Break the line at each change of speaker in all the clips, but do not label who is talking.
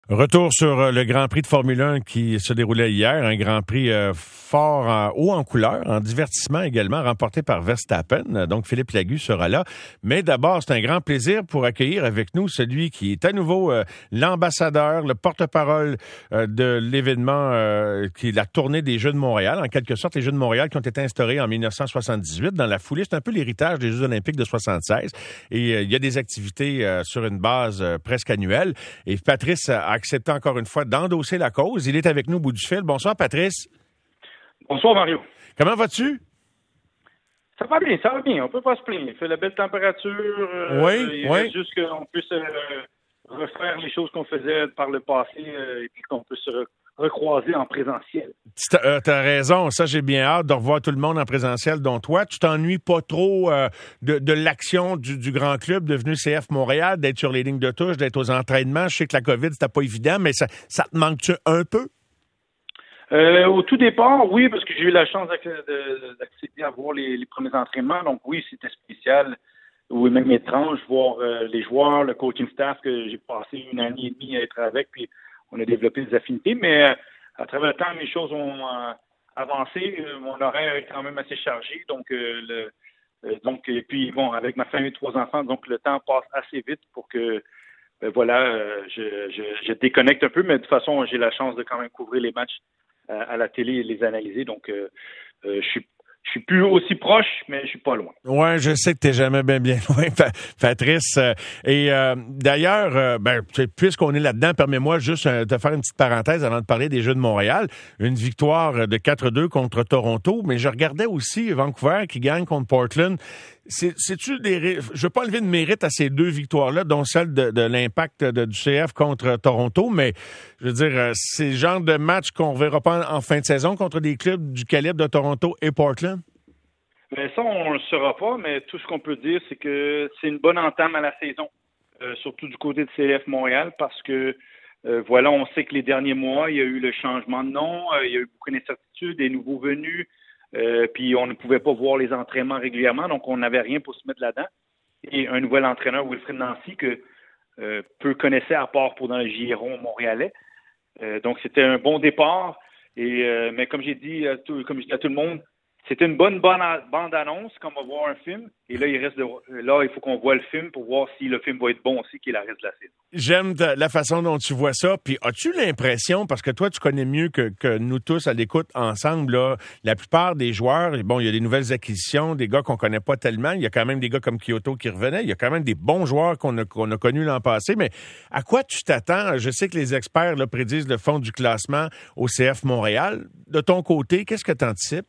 Retour sur le Grand Prix de Formule 1 qui se déroulait hier, un Grand Prix fort haut en couleur, en divertissement également, remporté par Verstappen. Donc, Philippe Lagu sera là. Mais d'abord, c'est un grand plaisir pour accueillir avec nous celui qui est à nouveau l'ambassadeur, le porte-parole de l'événement qui est la tournée des Jeux de Montréal. En quelque sorte, les Jeux de Montréal qui ont été instaurés en 1978. Dans la foulée, c'est un peu l'héritage des Jeux olympiques de 76. Et il y a des activités sur une base presque annuelle. Et Patrice a accepté encore une fois d'endosser la cause. Il est avec nous au bout du fil. Bonsoir, Patrice.
Bonsoir, Mario.
Comment vas-tu?
Ça va bien. On peut pas se plaindre. Il fait la belle température. Il reste juste qu'on puisse refaire les choses qu'on faisait par le passé et puis qu'on puisse se recroiser en présentiel.
T'as raison. Ça, j'ai bien hâte de revoir tout le monde en présentiel, dont toi. Tu t'ennuies pas trop de l'action du grand club devenu CF Montréal, d'être sur les lignes de touche, d'être aux entraînements. Je sais que la COVID, c'était pas évident, mais ça te manque-tu un peu?
Au tout départ, oui, parce que j'ai eu la chance d'accéder à voir les premiers entraînements. Donc oui, c'était spécial, ou même étrange, voir les joueurs, le coaching staff que j'ai passé une année et demie à être avec, puis on a développé des affinités. Mais à travers le temps, les choses ont avancé. Mon horaire est quand même assez chargé. Donc, et puis bon, avec ma famille et 3 enfants, donc le temps passe assez vite pour que je déconnecte un peu, mais de toute façon, j'ai la chance de quand même couvrir les matchs à la télé et les analyser. Donc, je suis plus aussi proche, mais je suis pas loin.
Ouais, je sais que t'es jamais bien loin, Patrice. D'ailleurs, puisqu'on est là-dedans, permets-moi juste de faire une petite parenthèse avant de parler des Jeux de Montréal. Une victoire de 4-2 contre Toronto, mais je regardais aussi Vancouver qui gagne contre Portland. Je veux pas enlever de mérite à ces 2 victoires-là, dont celle de l'impact du CF contre Toronto, mais je veux dire, c'est le genre de match qu'on ne verra pas en fin de saison contre des clubs du calibre de Toronto et Portland?
Ben ça, on ne le saura pas, mais tout ce qu'on peut dire, c'est que c'est une bonne entame à la saison, surtout du côté de CF Montréal, parce que on sait que les derniers mois, il y a eu le changement de nom, il y a eu beaucoup d'incertitudes, des nouveaux venus, puis on ne pouvait pas voir les entraînements régulièrement, donc on n'avait rien pour se mettre là-dedans. Et un nouvel entraîneur, Wilfrid Nancy, que peu connaissait à part pour dans le giron montréalais. Donc c'était un bon départ. Mais comme j'ai dit à tout le monde, c'était une bonne bande-annonce, comme on va voir un film. Et là, il faut qu'on voit le film pour voir si le film va être bon aussi, qui est la reste de la saison.
J'aime la façon dont tu vois ça. Puis as-tu l'impression, parce que toi, tu connais mieux que nous tous à l'écoute ensemble, là, la plupart des joueurs, bon, il y a des nouvelles acquisitions, des gars qu'on connaît pas tellement. Il y a quand même des gars comme Kyoto qui revenaient. Il y a quand même des bons joueurs qu'on a connus l'an passé. Mais à quoi tu t'attends? Je sais que les experts là, prédisent le fond du classement au CF Montréal. De ton côté, qu'est-ce que tu anticipes?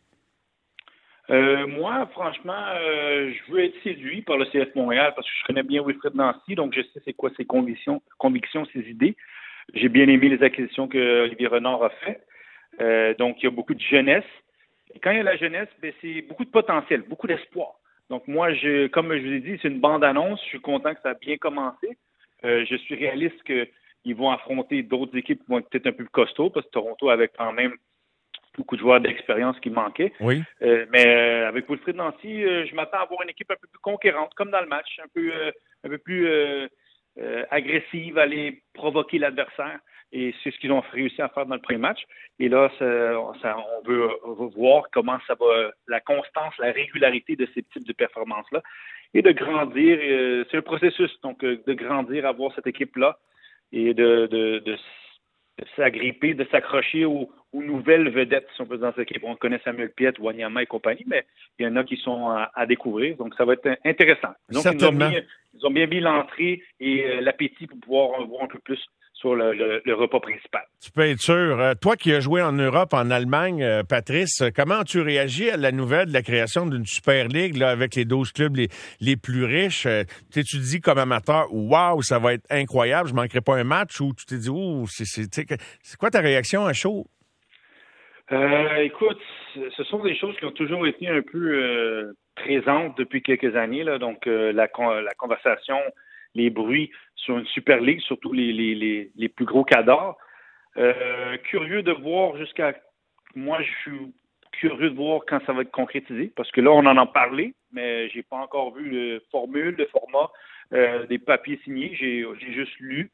Moi, franchement, je veux être séduit par le CF Montréal parce que je connais bien Wilfrid Nancy, donc je sais c'est quoi ses convictions, ses idées. J'ai bien aimé les acquisitions que Olivier Renard a fait. Donc, il y a beaucoup de jeunesse. Et quand il y a la jeunesse, c'est beaucoup de potentiel, beaucoup d'espoir. Donc, moi, comme je vous ai dit, c'est une bande-annonce. Je suis content que ça a bien commencé. Je suis réaliste qu'ils vont affronter d'autres équipes qui vont être peut-être un peu plus costauds parce que Toronto avait quand même beaucoup de joueurs d'expérience qui manquaient.
Oui.
Mais avec Wilfrid Nancy, je m'attends à avoir une équipe un peu plus conquérante, comme dans le match, un peu plus agressive, aller provoquer l'adversaire. Et c'est ce qu'ils ont réussi à faire dans le premier match. Et là, on veut voir comment ça va, la constance, la régularité de ces types de performances-là. Et de grandir, c'est un processus, donc de grandir, avoir cette équipe-là et de s'agripper, de s'accrocher aux nouvelles vedettes, si on peut dire, dans cette équipe. On connaît Samuel Piette, Wanyama et compagnie, mais il y en a qui sont à découvrir. Donc, ça va être intéressant. Donc, ils ont bien mis l'entrée et l'appétit pour pouvoir en voir un peu plus sur le repas principal.
Tu peux être sûr. Toi qui as joué en Europe, en Allemagne, Patrice, comment as-tu réagi à la nouvelle de la création d'une Super Ligue là, avec les 12 clubs les plus riches? Tu dis comme amateur, waouh, ça va être incroyable, je ne manquerai pas un match, ou tu t'es dit, c'est quoi ta réaction à chaud?
Écoute, ce sont des choses qui ont toujours été un peu présentes depuis quelques années. Là. Donc, la conversation, les bruits sur une Super League, surtout les plus gros cadors. Curieux de voir Moi, je suis curieux de voir quand ça va être concrétisé, parce que là, on en a parlé, mais j'ai pas encore vu le format, des papiers signés. J'ai juste lu.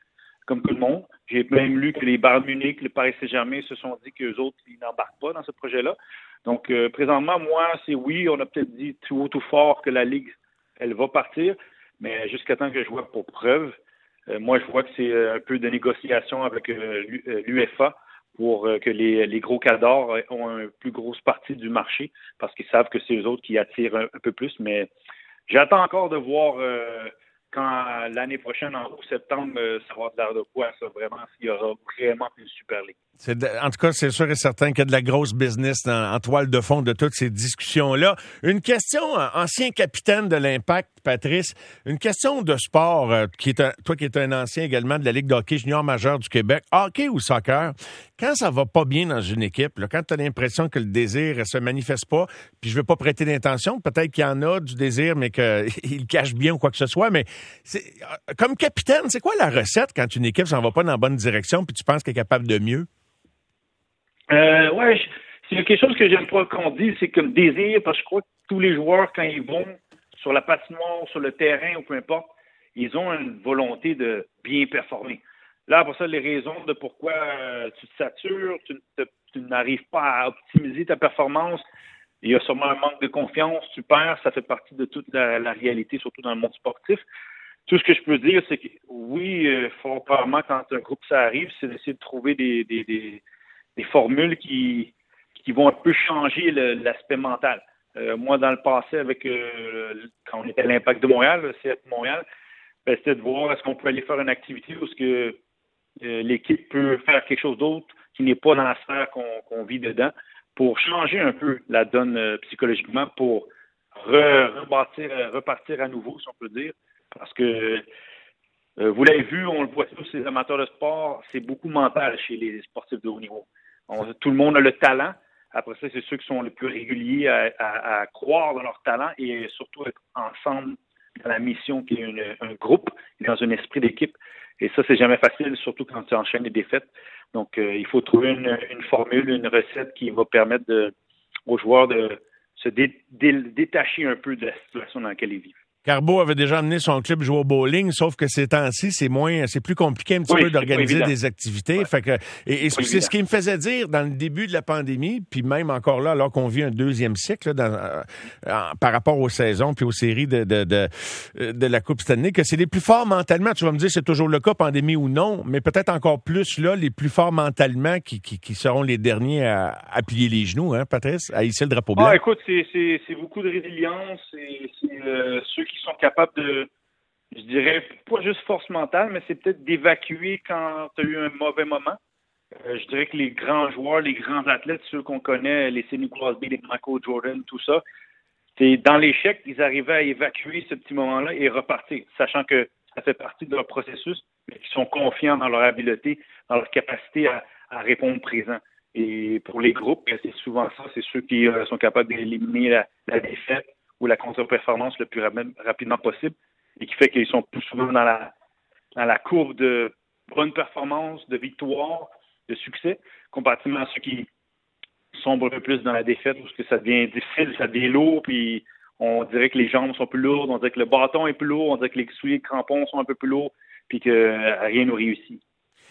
comme tout le monde. J'ai même lu que les Bayern Munich, le Paris Saint-Germain se sont dit qu'eux autres, ils n'embarquent pas dans ce projet-là. Donc, présentement, moi, c'est oui, on a peut-être dit tout haut, tout fort que la Ligue, elle va partir, mais jusqu'à temps que je vois pour preuve, moi, je vois que c'est un peu de négociation avec l'UEFA pour que les gros cadors ont une plus grosse partie du marché parce qu'ils savent que c'est eux autres qui attirent un peu plus. Mais j'attends encore de voir quand l'année prochaine, en septembre, ça va avoir l'air de quoi, ça, vraiment, s'il y aura vraiment une Super League.
En tout cas, c'est sûr et certain qu'il y a de la grosse business en toile de fond de toutes ces discussions-là. Une question, ancien capitaine de l'Impact, Patrice, une question de sport, toi qui es un ancien également de la Ligue de hockey junior majeur du Québec, hockey ou soccer, quand ça va pas bien dans une équipe, là, quand tu as l'impression que le désir se manifeste pas, puis je veux pas prêter d'intention, peut-être qu'il y en a du désir, mais qu'il le cache bien ou quoi que ce soit, mais comme capitaine, c'est quoi la recette quand une équipe s'en va pas dans la bonne direction puis tu penses qu'elle est capable de mieux?
Ouais, c'est quelque chose que j'aime pas qu'on dise, c'est comme désir, parce que je crois que tous les joueurs, quand ils vont sur la patinoire, sur le terrain ou peu importe, ils ont une volonté de bien performer. Là, pour ça, les raisons de pourquoi tu te satures, tu n'arrives pas à optimiser ta performance, il y a sûrement un manque de confiance, tu perds, ça fait partie de toute la réalité, surtout dans le monde sportif. Tout ce que je peux dire, c'est que oui, fort probablement, quand un groupe ça arrive, c'est d'essayer de trouver des formules qui vont un peu changer l'aspect mental. Moi, dans le passé, avec quand on était à l'Impact de Montréal, le CF Montréal, c'était de voir est-ce qu'on peut aller faire une activité où l'équipe peut faire quelque chose d'autre qui n'est pas dans la sphère qu'on vit dedans pour changer un peu la donne psychologiquement pour repartir à nouveau, si on peut dire. Parce que vous l'avez vu, on le voit tous, les amateurs de sport, c'est beaucoup mental chez les sportifs de haut niveau. Tout le monde a le talent. Après ça, c'est ceux qui sont les plus réguliers à croire dans leur talent et surtout être ensemble dans la mission qui est un groupe, dans un esprit d'équipe. Et ça, c'est jamais facile, surtout quand tu enchaînes les défaites. Donc, il faut trouver une formule, une recette qui va permettre aux joueurs de se détacher un peu de la situation dans laquelle ils vivent.
Carbo avait déjà amené son club jouer au bowling, sauf que ces temps-ci, c'est plus compliqué un petit peu d'organiser des activités. Ouais. Fait que, et c'est ce qui me faisait dire dans le début de la pandémie, puis même encore là, alors qu'on vit un deuxième cycle par rapport aux saisons puis aux séries de la Coupe Stanley, que c'est les plus forts mentalement. Tu vas me dire, c'est toujours le cas, pandémie ou non, mais peut-être encore plus là, les plus forts mentalement qui seront les derniers à plier les genoux, hein, Patrice, à hisser le drapeau blanc.
Ah, écoute, c'est beaucoup de résilience, c'est ceux qui sont capables de, je dirais, pas juste force mentale, mais c'est peut-être d'évacuer quand tu as eu un mauvais moment. Je dirais que les grands joueurs, les grands athlètes, ceux qu'on connaît, les Sidney Crosby, les Michael Jordan, tout ça, c'est dans l'échec, ils arrivaient à évacuer ce petit moment-là et repartir, sachant que ça fait partie de leur processus, mais qu'ils sont confiants dans leur habileté, dans leur capacité à répondre présent. Et pour les groupes, c'est souvent ça, c'est ceux qui sont capables d'éliminer la défaite ou la contre-performance le plus rapidement possible et qui fait qu'ils sont plus souvent dans la courbe de bonne performance, de victoire, de succès, comparativement à ceux qui sombrent un peu plus dans la défaite où ça devient difficile, ça devient lourd, puis on dirait que les jambes sont plus lourdes, on dirait que le bâton est plus lourd, on dirait que les souliers de crampons sont un peu plus lourds, puis que rien nous réussit.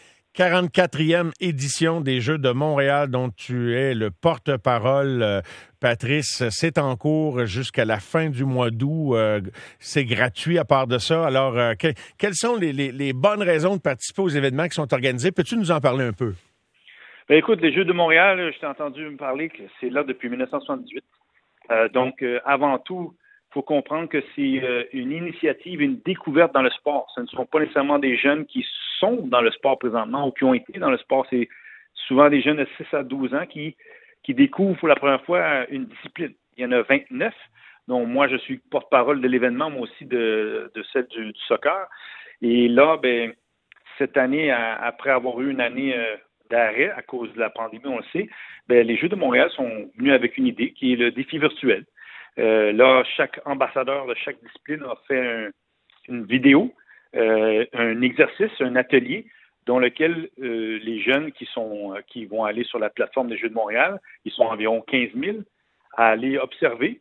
44e édition des Jeux de Montréal dont tu es le porte-parole, Patrice. C'est en cours jusqu'à la fin du mois d'août. C'est gratuit à part de ça. Alors, quelles sont les bonnes raisons de participer aux événements qui sont organisés? Peux-tu nous en parler un peu?
Ben, écoute, les Jeux de Montréal, je t'ai entendu me parler que c'est là depuis 1978. Donc, avant tout, il faut comprendre que c'est une initiative, une découverte dans le sport. Ce ne sont pas nécessairement des jeunes qui sont dans le sport présentement ou qui ont été dans le sport. C'est souvent des jeunes de 6 à 12 ans qui découvrent pour la première fois une discipline. Il y en a 29, dont moi, je suis porte-parole de l'événement, moi aussi de celle du soccer. Et là, ben, cette année, après avoir eu une année d'arrêt à cause de la pandémie, on le sait, ben, les Jeux de Montréal sont venus avec une idée qui est le défi virtuel. Là, chaque ambassadeur de chaque discipline a fait une vidéo, un exercice, un atelier, dans lequel les jeunes qui vont aller sur la plateforme des Jeux de Montréal, ils sont environ 15 000, à aller observer,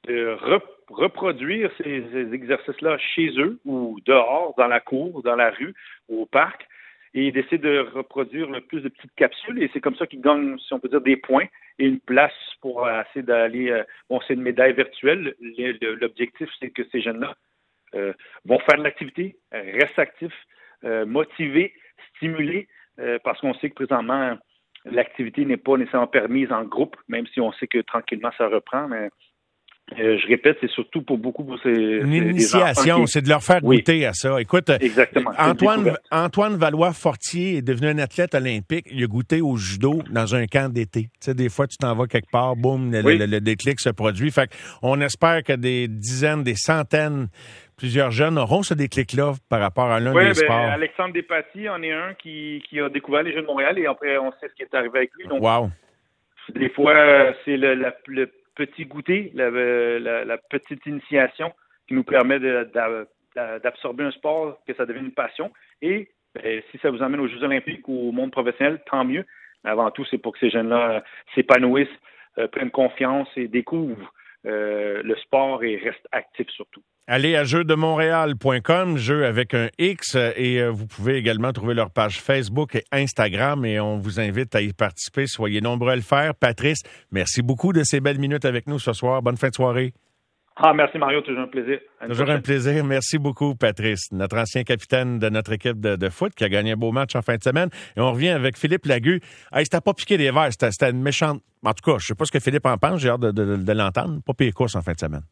reproduire ces exercices-là chez eux ou dehors, dans la cour, dans la rue ou au parc, et ils décident de reproduire le plus de petites capsules et c'est comme ça qu'ils gagnent, si on peut dire, des points et une place pour essayer d'aller... c'est une médaille virtuelle. L'objectif, c'est que ces jeunes-là vont faire de l'activité, restent actifs, motivés, stimulés, parce qu'on sait que présentement, l'activité n'est pas nécessairement permise en groupe, même si on sait que tranquillement ça reprend, mais je répète, c'est surtout pour beaucoup pour
une initiation, c'est de leur faire goûter à ça. Écoute,
exactement.
Antoine Valois-Fortier est devenu un athlète olympique. Il a goûté au judo dans un camp d'été. Tu sais, des fois, tu t'en vas quelque part, boum, le déclic se produit. Fait qu'on espère que des dizaines, des centaines, plusieurs jeunes auront ce déclic-là par rapport à l'un des sports.
Alexandre Despatie en est un qui a découvert les Jeux de Montréal et après, on sait ce qui est arrivé avec lui. Donc, des fois, c'est le petit goûter, la petite initiation qui nous permet d'absorber un sport, que ça devienne une passion. Et si ça vous emmène aux Jeux olympiques ou au monde professionnel, tant mieux. Mais avant tout, c'est pour que ces jeunes-là s'épanouissent, prennent confiance et découvrent le sport et restent actifs surtout.
Allez à jeuxdemontréal.com, jeux avec un X, et vous pouvez également trouver leur page Facebook et Instagram, et on vous invite à y participer. Soyez nombreux à le faire. Patrice, merci beaucoup de ces belles minutes avec nous ce soir. Bonne fin de soirée.
Merci Mario, toujours un plaisir.
Toujours un plaisir. Merci beaucoup, Patrice, notre ancien capitaine de notre équipe de foot qui a gagné un beau match en fin de semaine. Et on revient avec Philippe Lagu. Hey, c'était pas piqué des verres, c'était une méchante... En tout cas, je sais pas ce que Philippe en pense, j'ai hâte de l'entendre. Pas pire course en fin de semaine.